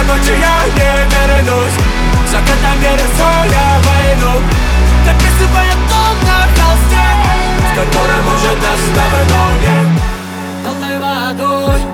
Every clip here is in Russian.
когда-нибудь я не вернусь. Закатом верю я войну, дописывая дом на холсте, в котором уже нас давно нет. Толной водой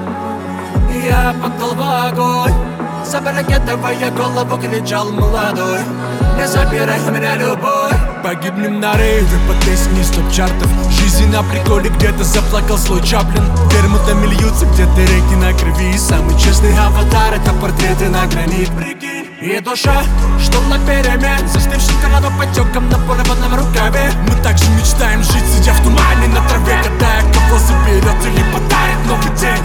я попал в огонь, запрокидывая голову, кричал молодой: не забирай у меня любовь. Погибнем на рейве под песни из топ-чартов. Жизнь на приколе, где-то заплакал слой Чаплин. Вермутами льются где-то реки на крови. Самый честный аватар — это портреты на гранит. Прикинь. И душа, что на перемен, застывшим кровоподтеком на порванном рукаве. Мы также мечтаем жить, сидя в тумане на траве, гадая, кто заберет или подарит новый день.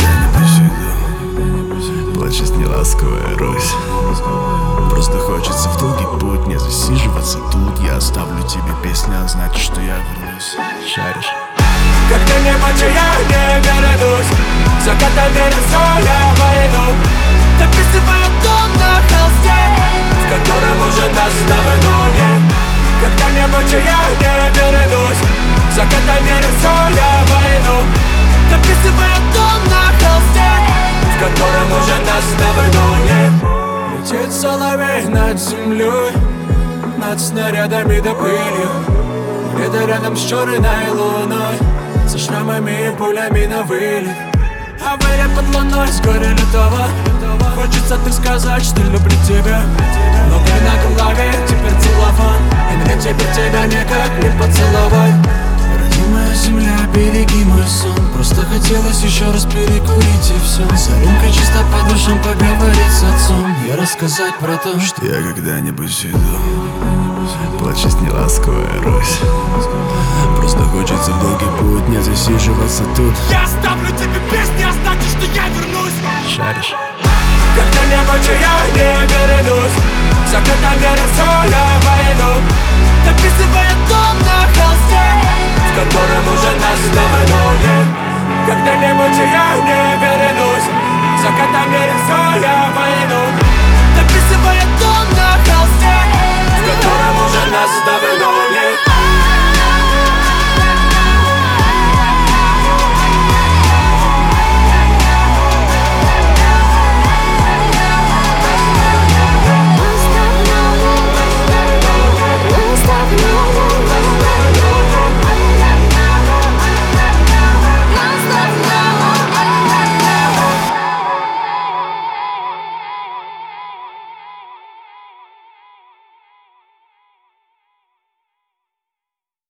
Я когда-нибудь иду, плачет неласковая Русь. Просто хочется в долгий путь не засиживаться тут. Я оставлю тебе песню, а значит, что я вернусь. Шаришь? Когда-нибудь я не вернусь. Закатом верю я войну, дописываю дом на холсте, в котором уже нас давно нет. Когда-нибудь я не вернусь. Закатом верю я войну, дописываю дом на холсте, в котором уже нас давно нет. Летит соловей над землей, над снарядами да пылью, где-то рядом с черной луной, со шрамами и пулями на вылет. Авария под луной с горя лютого. Хочется так сказать, что люблю тебя, но ты на голове теперь целлофан, и мне теперь тебя никак не поцеловать. Родимая земля, береги мой сон. Просто хотелось еще раз перекурить и все. За рюмкой чисто по душам поговорить с отцом и рассказать про то, что я когда-нибудь иду, плачет неласковая Русь. Просто хочется в долгий путь не засиживаться тут. Я оставлю тебе песни, а значит, что я вернусь. Шаришь? Когда-нибудь я не вернусь. Закатом верю я войну, дописывая дом на холсте, в котором уже нас давно нет. Когда-нибудь я не вернусь. Закатом верю я войну,